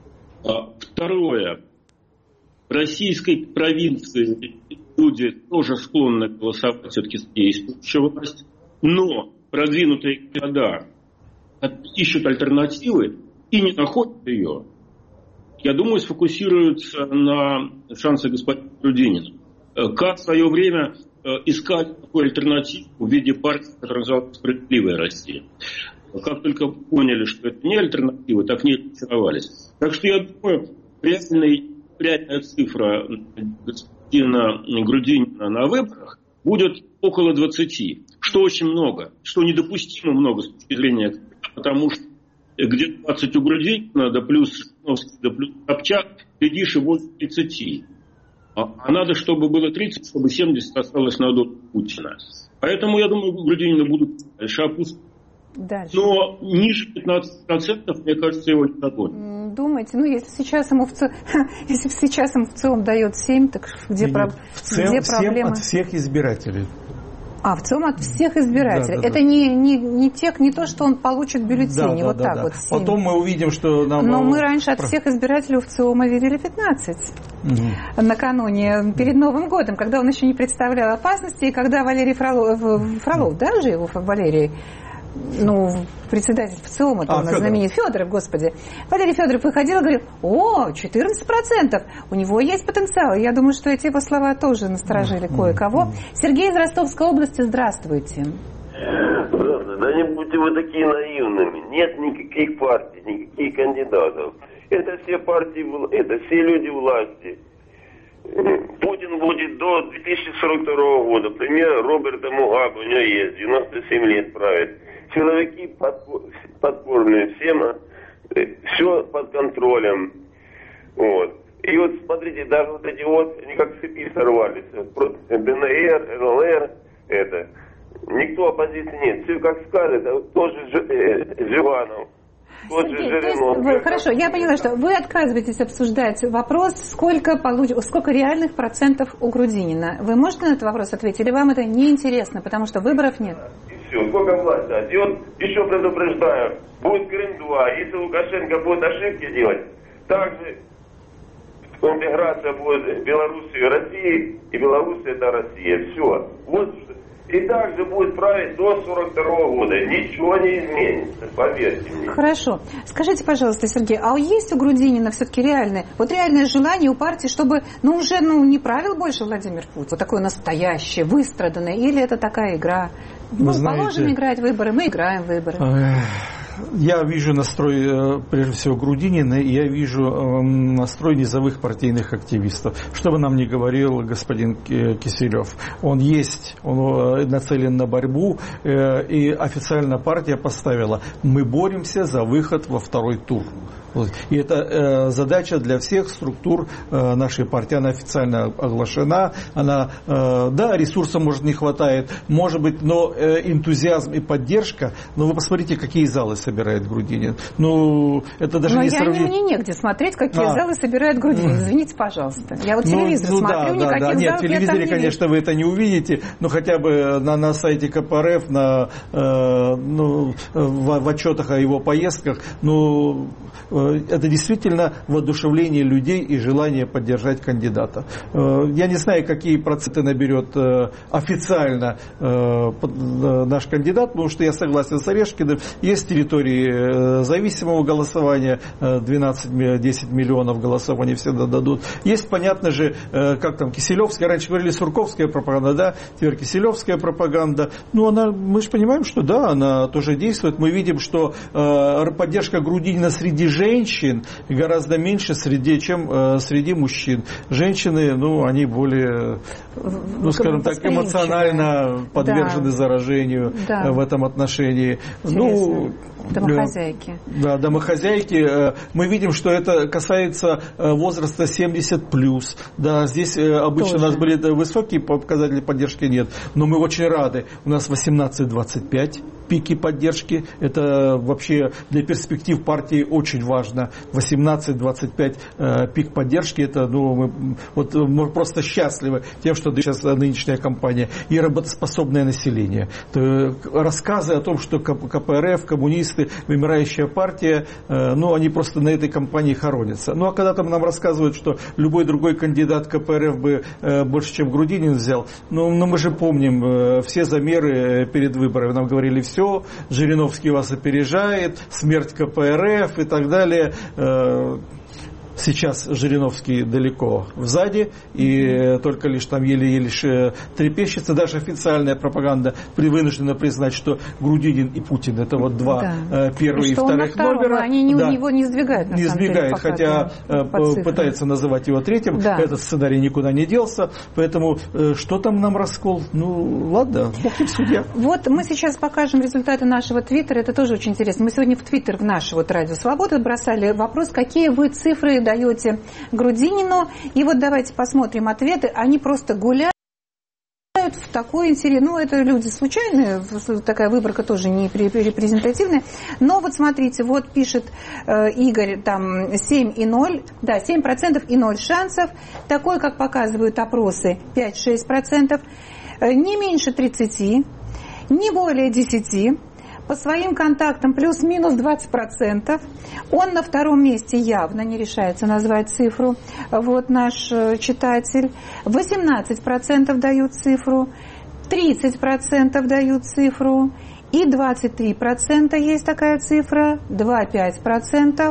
Второе. В российской провинции люди тоже склонны голосовать все-таки за действующую власть, но продвинутые города ищут альтернативы и не находят ее. Я думаю, сфокусируются на шансы господина Грудинина. Как в свое время искать такую альтернативу в виде партии, которая называлась «Справедливая Россия». Как только поняли, что это не альтернатива, так не разочаровались. Так что я думаю, реальная цифра господина Грудинина на выборах будет около 20, что очень много, что недопустимо много с точки зрения, потому что где 20 у Грудинина, да плюс Собчак, глядишь, и будет 30. А надо, чтобы было 30, чтобы 70 осталось на долю Путина. Поэтому, я думаю, Грудинина будут дальше опускать. Но ниже 15%, мне кажется, его не догонят. Думаете, если сейчас ему в ЦИОМ дает 7, так где проблема? От всех избирателей. В целом от всех избирателей. Это не то, что он получит бюллетени. Так. Потом мы увидим, что нам... Но мы раньше от всех избирателей в ЦИОМа вывели 15. Накануне, перед Новым годом, когда он еще не представлял опасности, и когда Валерий Фролов, да, же его Валерий... председатель ВЦИОМа, знаменитый Федоров, господи. Валерий Федоров выходил и говорил: 14%, у него есть потенциал. Я думаю, что эти его слова тоже насторожили кое-кого. Сергей из Ростовской области, здравствуйте. Здравствуйте. Да не будьте вы такие наивными. Нет никаких партий, никаких кандидатов. Это все партии, это все люди власти. Путин будет до 2042 года. Пример Роберта Мугабе, у него есть, 97 лет правит. Силовики подпорные, все под контролем. Вот. И вот смотрите, даже вот эти вот, они как с цепи сорвались. ДНР, ЛНР, это. Никто оппозиции нет. Все как скажет, тот же Жиганов. Хорошо, я поняла, что вы отказываетесь обсуждать вопрос, сколько реальных процентов у Грудинина. Вы можете на этот вопрос ответить, или вам это неинтересно, потому что выборов нет? И все, сколько власти. И вот еще предупреждаю, будет Крым-2, если Лукашенко будет ошибки делать, также интеграция будет Белоруссии и России, и Белоруссия это Россия. Все. Вот. И также будет править до 42 года. Ничего не изменится, поверьте мне. Хорошо. Скажите, пожалуйста, Сергей, а есть у Грудинина все-таки реальное желание у партии, чтобы уже не правил больше Владимир Путин? Вот такое настоящее, выстраданное, или это такая игра? Положено играть в выборы, мы играем в выборы. Я вижу настрой, прежде всего, Грудинина, и я вижу настрой низовых партийных активистов. Что бы нам ни говорил господин Киселев, он нацелен на борьбу, и официально партия поставила: мы боремся за выход во второй тур. И это задача для всех структур нашей партии. Она официально оглашена. Ресурсов, может, не хватает, может быть, но энтузиазм и поддержка. Вы посмотрите, какие залы собирает Грудинин. Это даже не сравнить. Мне негде смотреть, какие залы собирает Грудинин. Извините, пожалуйста. Я вот телевизор смотрю, никаких залов нет, в телевизоре, конечно, вы это не увидите, но хотя бы на сайте КПРФ, в отчетах о его поездках, это действительно воодушевление людей и желание поддержать кандидата. Я не знаю, какие проценты наберет официально наш кандидат, потому что я согласен с Орешкиным. Есть территории зависимого голосования, 12-10 миллионов голосов они всегда дадут. Есть, понятно же, как там Киселевская, раньше говорили сурковская пропаганда, да, теперь Киселевская пропаганда. Мы же понимаем, что да, она тоже действует. Мы видим, что поддержка Грудинина среди женщин гораздо меньше, чем среди мужчин. Женщины, они более, скажем так, эмоционально подвержены заражению в этом отношении. Домохозяйки. Да, домохозяйки. Мы видим, что это касается возраста 70+. Да, здесь обычно у нас были высокие показатели поддержки, нет. Но мы очень рады. У нас 18-25 пики поддержки. Это вообще для перспектив партии очень важно. 18-25 пик поддержки. Это, мы просто счастливы тем, что сейчас нынешняя кампания. И работоспособное население. Рассказы о том, что КПРФ, коммунисты, вымирающая партия, они просто на этой кампании хоронятся. А когда там нам рассказывают, что любой другой кандидат КПРФ бы больше, чем Грудинин взял, мы же помним все замеры перед выборами. Нам говорили: все, Жириновский вас опережает, смерть КПРФ и так далее. Сейчас Жириновский далеко сзади, и только лишь там еле-еле трепещется. Даже официальная пропаганда вынуждена признать, что Грудинин и Путин — это два первых и вторых номера. Они его не сдвигают, не сдвигают, хотя пытаются называть его третьим. Да. Этот сценарий никуда не делся. Поэтому что там нам раскол? Ладно, бог им судья. Вот мы сейчас покажем результаты нашего твиттера. Это тоже очень интересно. Мы сегодня в твиттер, в наш Радио Свобода, бросали вопрос, какие вы цифры даете Грудинину. И вот давайте посмотрим ответы. Они просто гуляют в такой интерес. Это люди случайные, такая выборка тоже не репрезентативная. Но вот смотрите, вот пишет Игорь, там 7,0, да, 7% и 0 шансов. Такой, как показывают опросы, 5-6%. Не меньше 30%, не более 10%. По своим контактам плюс-минус 20%. Он на втором месте явно не решается назвать цифру. Вот наш читатель. 18% дают цифру. 30% дают цифру. И 23% есть такая цифра. 2,5%.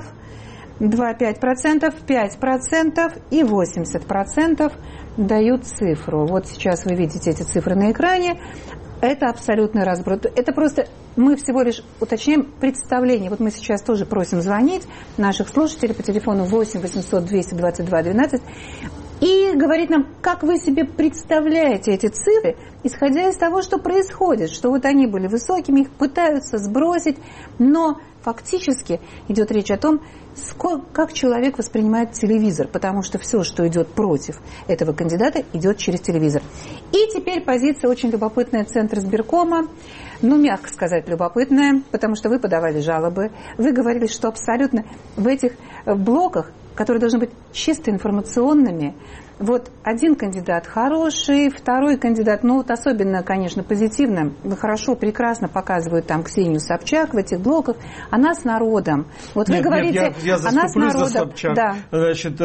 2,5%, 5% и 80% дают цифру. Вот сейчас вы видите эти цифры на экране. Это абсолютный разброд. Это просто мы всего лишь уточняем представление. Вот мы сейчас тоже просим звонить наших слушателей по телефону 8 800 222 12. и говорить нам, как вы себе представляете эти цифры, исходя из того, что происходит, что вот они были высокими, их пытаются сбросить, но фактически идет речь о том, как человек воспринимает телевизор, потому что все, что идет против этого кандидата, идет через телевизор. И теперь позиция очень любопытная Центризбиркома, ну, мягко сказать, любопытная, потому что вы подавали жалобы, вы говорили, что абсолютно в этих блоках, которые должны быть чисто информационными, вот один кандидат хороший, второй кандидат, ну вот особенно, конечно, позитивно, хорошо, прекрасно показывают там Ксению Собчак в этих блоках, она с народом. Вот вы говорите, я она с народом. За Собчак. Да. Значит,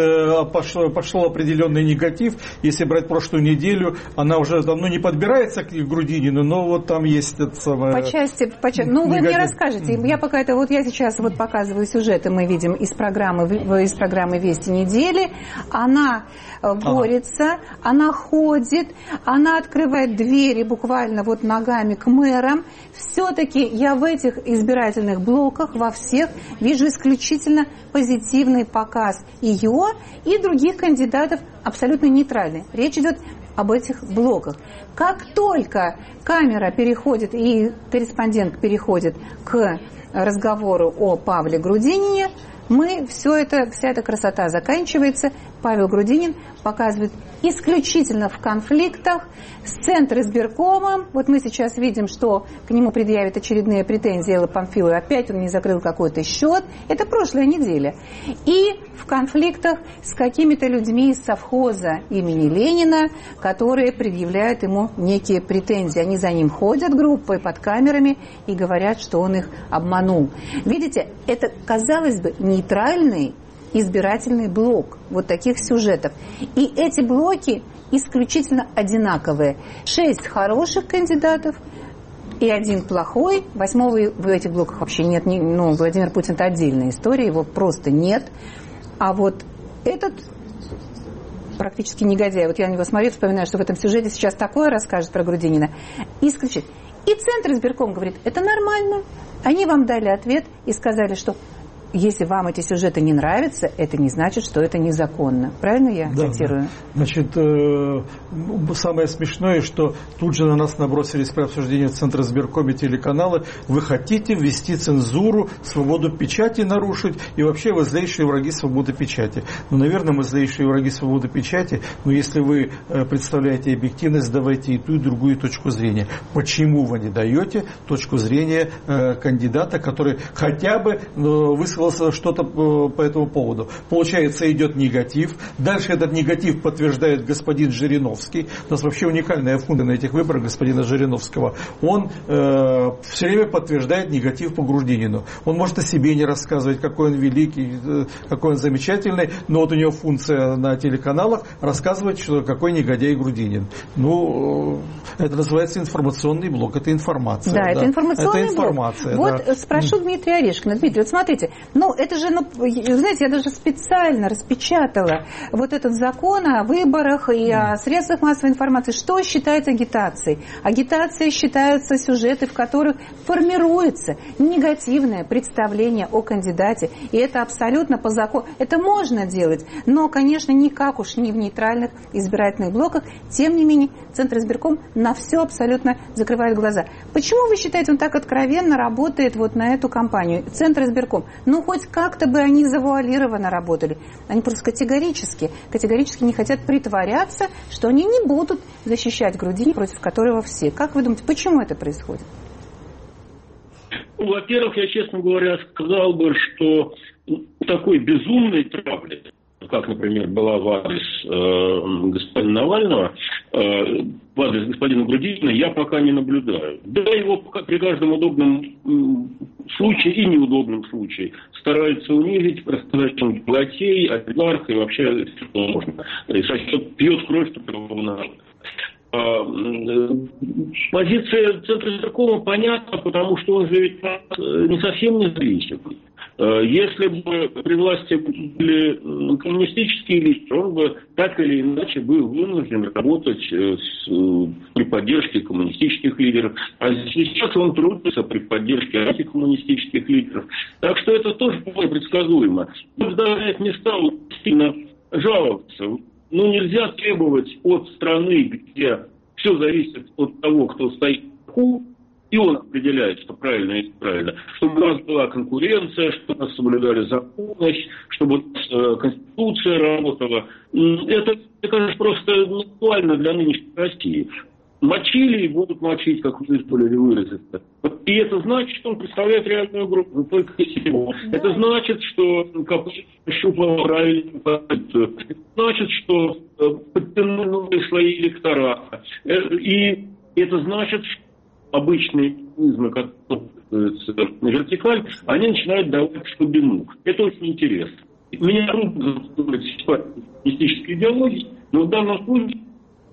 пошел определенный негатив. Если брать прошлую неделю, она уже давно не подбирается к Грудинину, но вот там есть это самое... По части. Ну, вы мне расскажете. Я пока это, вот я сейчас вот показываю сюжеты, мы видим из программы «Вести недели». Она борется, она ходит, она открывает двери буквально вот ногами к мэрам. Все-таки я в этих избирательных блоках, во всех, вижу исключительно позитивный показ ее и других кандидатов абсолютно нейтральный. Речь идет об этих блоках. Как только камера переходит и корреспондент переходит к разговору о Павле Грудинине, вся эта красота заканчивается. Павел Грудинин показывает исключительно в конфликтах с Центризбиркомом. Вот мы сейчас видим, что к нему предъявят очередные претензии Эллы Памфиловой. Опять он не закрыл какой-то счет. Это прошлая неделя. И в конфликтах с какими-то людьми из совхоза имени Ленина, которые предъявляют ему некие претензии. Они за ним ходят группой под камерами и говорят, что он их обманул. Видите, это, казалось бы, нейтральный избирательный блок вот таких сюжетов. И эти блоки исключительно одинаковые. 6 хороших кандидатов и 1 плохой. 8-го в этих блоках вообще нет. Ну, Владимир Путин – это отдельная история, его просто нет. А вот этот практически негодяй. Вот я на него смотрю, вспоминаю, что в этом сюжете сейчас такое расскажет про Грудинина. Исключительно. И Центризбирком говорит, это нормально. Они вам дали ответ и сказали, что если вам эти сюжеты не нравятся, это не значит, что это незаконно. Правильно я цитирую? Да. Значит, самое смешное, что тут же на нас набросились при обсуждении в Центризбиркоме телеканалы. Вы хотите ввести цензуру, свободу печати нарушить, и вообще вы злейшие враги свободы печати. Ну, наверное, мы злейшие враги свободы печати, но если вы представляете объективность, давайте и ту, и другую точку зрения. Почему вы не даете точку зрения кандидата, который хотя бы высказал что-то по этому поводу. Получается, идет негатив. Дальше этот негатив подтверждает господин Жириновский. У нас вообще уникальная функция на этих выборах господина Жириновского. Он все время подтверждает негатив по Грудинину. Он может о себе не рассказывать, какой он великий, какой он замечательный, но вот у него функция на телеканалах рассказывать, что какой негодяй Грудинин. Ну, это называется информационный блок. Это информация. Да, это информационный это информация, блок. Вот спрошу Дмитрия Орешкина. Дмитрий, вот смотрите, ну, это же, знаете, я даже специально распечатала вот этот закон о выборах и о средствах массовой информации. Что считается агитацией? Агитацией считаются сюжеты, в которых формируется негативное представление о кандидате. И это абсолютно по закону. Это можно делать, но, конечно, никак уж не в нейтральных избирательных блоках. Тем не менее, Центризбирком на все абсолютно закрывает глаза. Почему вы считаете, он так откровенно работает вот на эту кампанию? Центризбирком. Ну, хоть как-то бы они завуалированно работали. Они просто категорически не хотят притворяться, что они не будут защищать Грудинина, против которого все. Как вы думаете, почему это происходит? Ну, во-первых, я, честно говоря, сказал бы, что такой безумной травли, как, например, была в адрес господина Навального, в адрес господина Грудинина, я пока не наблюдаю. Да, его при каждом удобном случае и неудобном случае стараются унизить, рассказать, что он богатей, олигарх и вообще что можно. Пьет кровь такого народа. Позиция Центризбиркома понятна, потому что он же ведь не совсем независимый. Если бы при власти были коммунистические лидеры, он бы так или иначе был вынужден работать при поддержке коммунистических лидеров. А сейчас он трудится при поддержке антикоммунистических лидеров. Так что это тоже было предсказуемо. Он даже не стал сильно жаловаться. нельзя требовать от страны, где все зависит от того, кто стоит вверху, и он определяет, что правильно и неправильно, чтобы у нас была конкуренция, чтобы нас соблюдали законность, чтобы Конституция работала. Это, мне кажется, просто неактуально для нынешней России. Мочили и будут мочить, как вы изволили выразиться. И это значит, что он представляет реальную группу, только всего. Это значит, что КПРФ пощупал правильную позицию. Это значит, что подтянули новые слои электората. И это значит, что обычные механизмы, которые вертикаль, они начинают давать слабину. Это очень интересно. Меня трудно заставить коммунистической идеологии, но в данном случае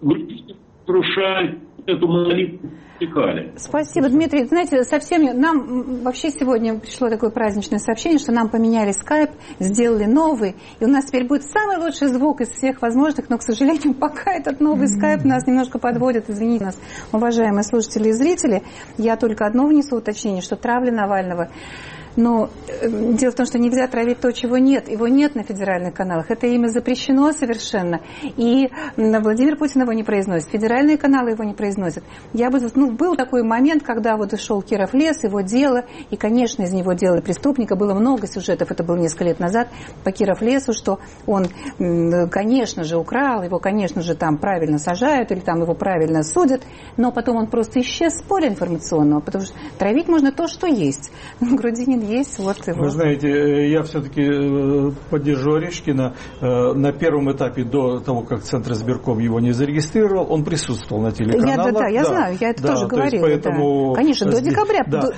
разрушает эту монолитную вертикаль. Спасибо, Дмитрий. Знаете, совсем нам вообще сегодня пришло такое праздничное сообщение, что нам поменяли скайп, сделали новый, и у нас теперь будет самый лучший звук из всех возможных, но, к сожалению, пока этот новый скайп нас немножко подводит. Извините нас, уважаемые слушатели и зрители. Я только одно внесу уточнение, что травля Навального. Но дело в том, что нельзя травить то, чего нет. Его нет на федеральных каналах. Это имя запрещено совершенно. И Владимир Путин его не произносит. Федеральные каналы его не произносят. Был такой момент, когда вот шел Киров лес, его дело, и, конечно, из него делали преступника. Было много сюжетов, это было несколько лет назад, по Киров лесу, что он, конечно же, украл, его, конечно же, там правильно сажают, или там его правильно судят, но потом он просто исчез с поля информационного, потому что травить можно то, что есть. Грудинин есть, вот его. Вы знаете, я все-таки поддержу Орешкина. На первом этапе, до того, как Центр избирком его не зарегистрировал, он присутствовал на телеканалах. Я знаю, я это тоже говорила. Поэтому, конечно, до декабря. Да.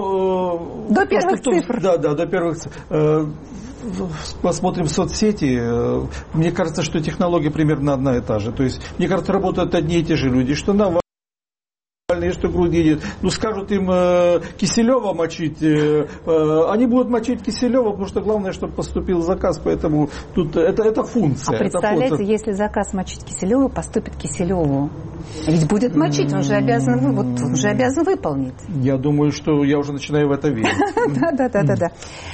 До первых цифр. До первых цифр. Посмотрим соцсети. Мне кажется, что технология примерно одна и та же. То есть, мне кажется, работают одни и те же люди, что Навальный, что Грудинин. Скажут им Киселева мочить, они будут мочить Киселева, потому что главное, чтобы поступил заказ, поэтому тут это функция. А представляете, если заказ мочить Киселева поступит Киселеву, ведь будет мочить, он же обязан выполнить. Я думаю, что я уже начинаю в это верить. Да.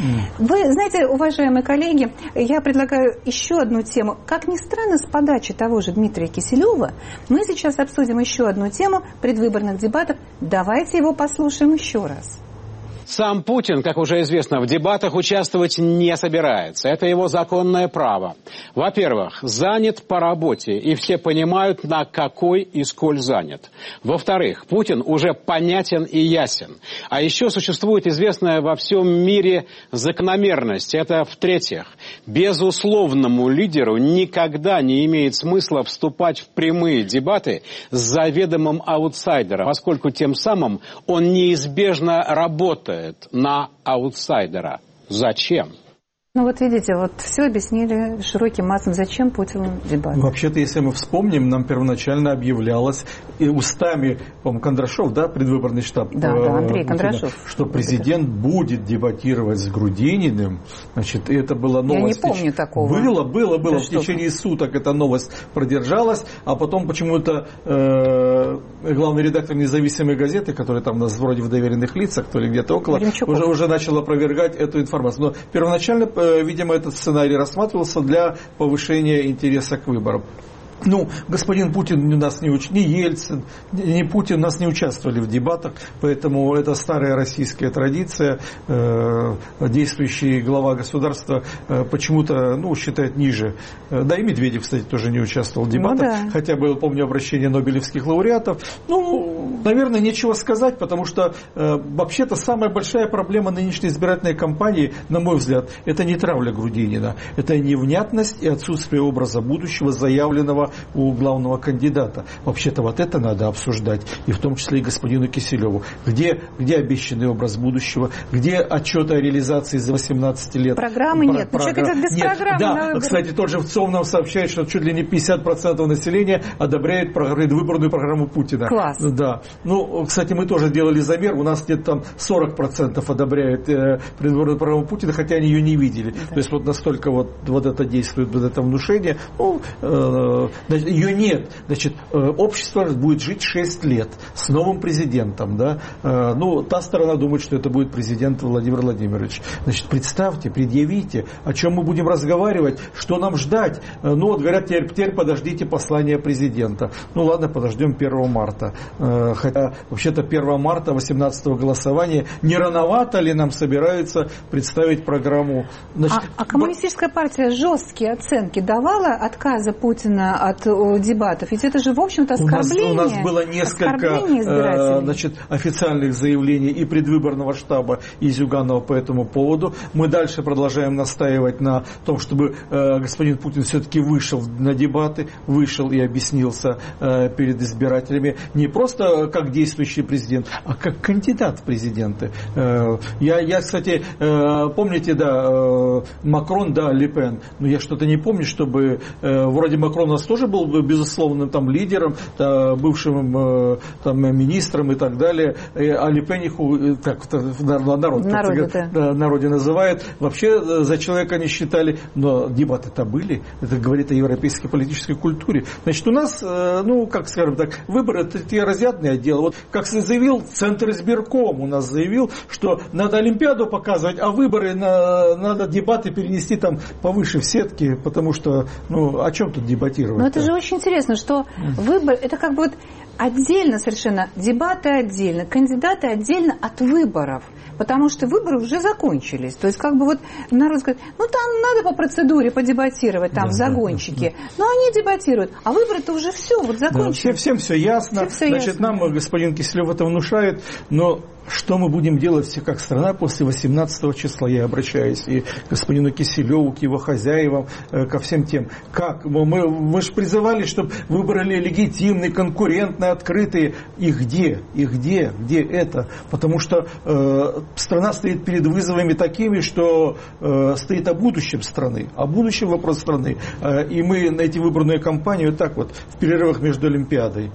Вы знаете, уважаемые коллеги, я предлагаю еще одну тему. Как ни странно, с подачи того же Дмитрия Киселева мы сейчас обсудим еще одну тему предвыборных дебатов. Давайте его послушаем еще раз. Сам Путин, как уже известно, в дебатах участвовать не собирается. Это его законное право. Во-первых, занят по работе, и все понимают, на какой и сколь занят. Во-вторых, Путин уже понятен и ясен. А еще существует известная во всем мире закономерность. Это в-третьих, безусловному лидеру никогда не имеет смысла вступать в прямые дебаты с заведомым аутсайдером, поскольку тем самым он неизбежно работает на аутсайдера. Зачем? Вот видите, все объяснили широким массам, зачем Путину дебаты. Вообще-то, если мы вспомним, нам первоначально объявлялось и устами, по-моему, Кондрашов, предвыборный штаб, Андрей Кондрашов, что президент будет дебатировать с Грудининым. Значит, это была новость. Я не помню такого. Было. В течение суток эта новость продержалась, а потом почему-то главный редактор независимой газеты, который там у нас вроде в доверенных лицах, то ли где-то около, уже начал опровергать эту информацию. Но первоначально, видимо, этот сценарий рассматривался для повышения интереса к выборам. Господин Путин ни Ельцин, ни Путин у нас не участвовали в дебатах, поэтому это старая российская традиция. Действующий глава государства почему-то считает ниже. Да и Медведев, кстати, тоже не участвовал в дебатах, хотя было, помню, обращение нобелевских лауреатов. Наверное, нечего сказать, потому что вообще-то самая большая проблема нынешней избирательной кампании, на мой взгляд, это не травля Грудинина, это невнятность и отсутствие образа будущего, заявленного у главного кандидата. Вообще-то это надо обсуждать, и в том числе и господину Киселеву. Где обещанный образ будущего, где отчеты о реализации за 18 лет? Программы нет. Человек идет без программы. Да, кстати, тот же ВЦОВ нам сообщает, что чуть ли не 50% населения одобряет предвыборную программу Путина. Класс. Да. Кстати, мы тоже делали замер, у нас где-то там 40% одобряет предвыборную программу Путина, хотя они ее не видели. Да. То есть настолько это действует, это внушение. Ее нет. Значит, общество будет жить 6 лет с новым президентом. Да? Ну, та сторона думает, что это будет президент Владимир Владимирович. Значит, представьте, предъявите, о чем мы будем разговаривать, что нам ждать. Ну, вот говорят, теперь подождите послания президента. Ну, ладно, подождем 1 марта. Хотя, вообще-то, 1 марта 18-го голосования, не рановато ли нам собираются представить программу? Значит, Коммунистическая партия жесткие оценки давала отказа Путина от дебатов? Ведь это же, в общем-то, оскорбление. У нас было несколько официальных заявлений и предвыборного штаба и Зюганова по этому поводу. Мы дальше продолжаем настаивать на том, чтобы господин Путин все-таки вышел на дебаты, вышел и объяснился перед избирателями не просто как действующий президент, а как кандидат в президенты. Я, кстати, помните, да, Макрон, да, Ле Пен, но я что-то не помню, чтобы вроде Макрон у нас тоже был безусловным там лидером, бывшим там министром и так далее, а Ле Пен так народ в народе называет. Вообще за человека не считали, но дебаты-то были. Это говорит о европейской политической культуре. Значит, у нас, ну, как скажем так, выборы это те разрядные отделы. Вот как заявил Центр избирком, у нас заявил, что надо Олимпиаду показывать, а выборы надо дебаты перенести там повыше в сетке, потому что, ну, о чем тут дебатировать? Но это же очень интересно, что выбор, это как бы вот отдельно совершенно, дебаты отдельно, кандидаты отдельно от выборов. Потому что выборы уже закончились. То есть, как бы вот народ говорит, ну там надо по процедуре подебатировать, там загонщики. Но они дебатируют. А выборы-то уже все, вот закончились. Да, всем все ясно. Значит, нам господин Киселев это внушает, но что мы будем делать все как страна после 18 числа? Я обращаюсь и к господину Киселеву, к его хозяевам, ко всем тем. Как? Мы же призывали, чтобы выборы легитимные, конкурентные, открытые. И где? Где это? Потому что страна стоит перед вызовами такими, что стоит о будущем страны. О будущем вопрос страны. И мы на эти выборные кампании вот так вот в перерывах между Олимпиадой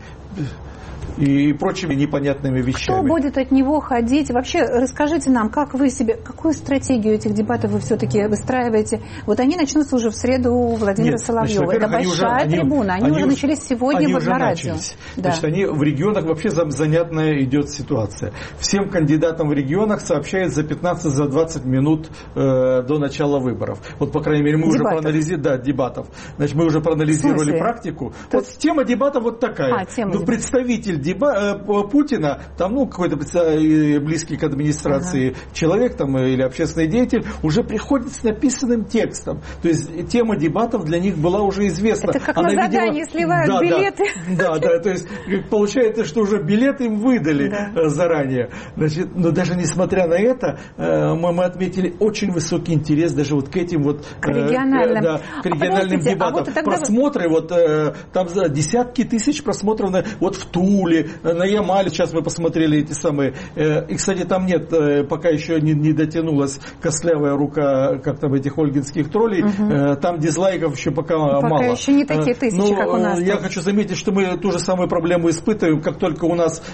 и прочими непонятными вещами. Кто будет от него ходить? Вообще, расскажите нам, как вы себе, какую стратегию этих дебатов вы все-таки выстраиваете? Вот они начнутся уже в среду у Владимира Соловьева. Это большая трибуна. Они уже начались сегодня на радио. Да. Значит, они в регионах вообще занятная идет ситуация. Всем кандидатам в регионах сообщают за 15-20 минут до начала выборов. Вот, по крайней мере, мы уже проанализировали, дебатов. Значит, мы уже проанализировали практику. Вот тема дебатов вот такая. Представитель Путина, там, ну, какой-то близкий к администрации человек там, или общественный деятель, уже приходит с написанным текстом. То есть тема дебатов для них была уже известна. Это как на задании сливают билеты. Да, то есть получается, что уже билеты им выдали заранее. Значит, но даже несмотря на это, мы отметили очень высокий интерес даже вот к этим вот к региональным дебатам. Просмотры, вот там десятки тысяч просмотров вот в Туле, на Ямале, сейчас мы посмотрели эти самые. И, кстати, там нет, пока еще не дотянулась костлявая рука, как там этих ольгинских троллей, там дизлайков еще пока мало. Пока еще не такие тысячи, как у нас. Я хочу заметить, что мы ту же самую проблему испытываем, как только у нас,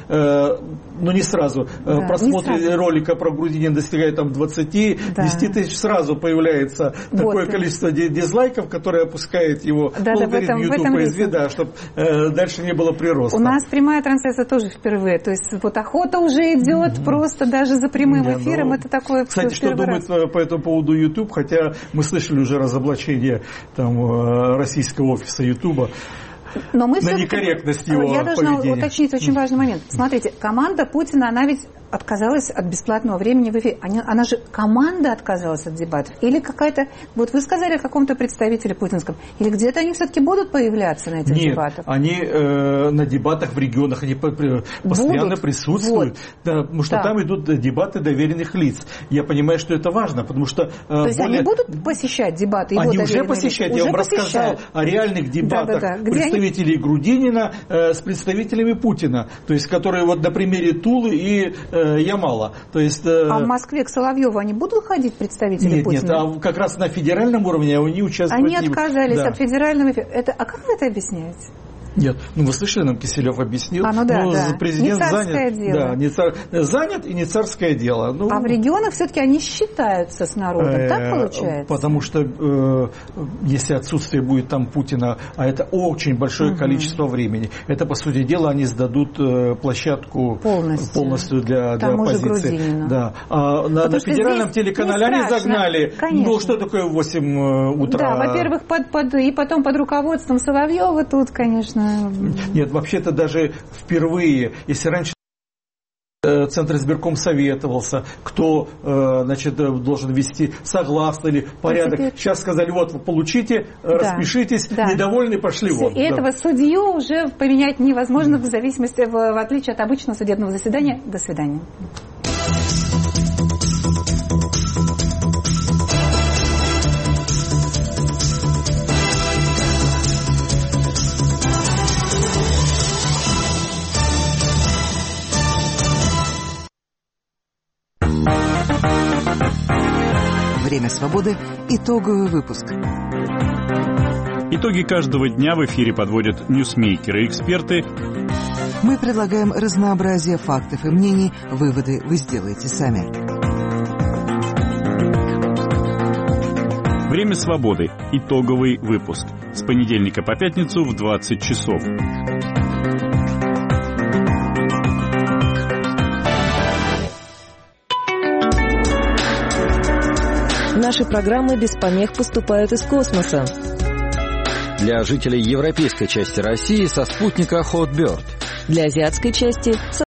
ну не сразу, просмотры ролика про Грудинина достигает там 20-10 тысяч, сразу появляется такое количество дизлайков, которое опускает его алгоритм YouTube, чтобы дальше не было прироста. У нас прямая трансляция тоже впервые. То есть вот охота уже идет просто даже за прямым эфиром. Это такое. Кстати, что думает по этому поводу YouTube, хотя мы слышали уже разоблачение там, российского офиса YouTube. Но мы на некорректность его поведения. Я должна уточнить очень важный момент. Смотрите, команда Путина, она ведь отказалась от бесплатного времени в эфире. Она же, команда отказалась от дебатов? Или какая-то... Вот вы сказали о каком-то представителе путинском. Или где-то они все-таки будут появляться на этих дебатах? Нет, они на дебатах в регионах они постоянно присутствуют. Вот. Да, потому что там идут дебаты доверенных лиц. Я понимаю, что это важно, потому что... То есть они будут посещать дебаты? Они уже посещают. Я вам рассказал о реальных дебатах представителей Грудинина с представителями Путина. То есть, которые вот на примере Тулы и Ямала. То есть, а в Москве к Соловьеву они будут ходить, представители Путина? Нет, а как раз на федеральном уровне они участвуют. Они отказались от федерального эфира. А как вы это объясняете? Нет, ну вы слышали, нам Киселев объяснил. Президент занят и не царское дело. Ну, а в регионах все-таки они считаются с народом, так получается? Потому что если отсутствие будет там Путина, а это очень большое количество времени, это, по сути дела, они сдадут площадку полностью для оппозиции. Да. А на федеральном телеканале они загнали. Конечно. Ну что такое 8 утра? Да, во-первых, и потом под руководством Соловьева тут, конечно. Нет, вообще-то даже впервые, если раньше Центр избирком советовался, кто должен вести, согласно ли, порядок. Сейчас сказали, вот, вы получите, распишитесь, недовольны, пошли вон. И этого судью уже поменять невозможно в зависимости, в отличие от обычного судебного заседания. До свидания. Время свободы. Итоговый выпуск. Итоги каждого дня в эфире подводят ньюсмейкеры и эксперты. Мы предлагаем разнообразие фактов и мнений. Выводы вы сделаете сами. Время свободы. Итоговый выпуск. С понедельника по пятницу в 20 часов. Наши программы без помех поступают из космоса. Для жителей европейской части России со спутника Hotbird. Для азиатской части